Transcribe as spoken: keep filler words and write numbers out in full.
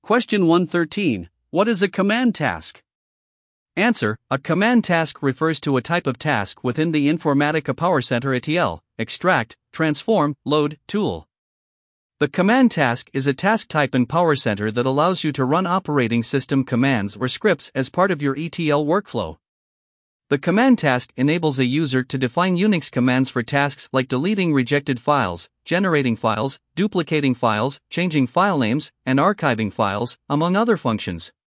Question one thirteen. What is a command task? Answer: a command task refers to a type of task within the Informatica PowerCenter E T L, extract, transform, load tool. The command task is a task type in PowerCenter that allows you to run operating system commands or scripts as part of your E T L workflow. The command task enables a user to define Unix commands for tasks like deleting rejected files, generating files, duplicating files, changing file names, and archiving files, among other functions.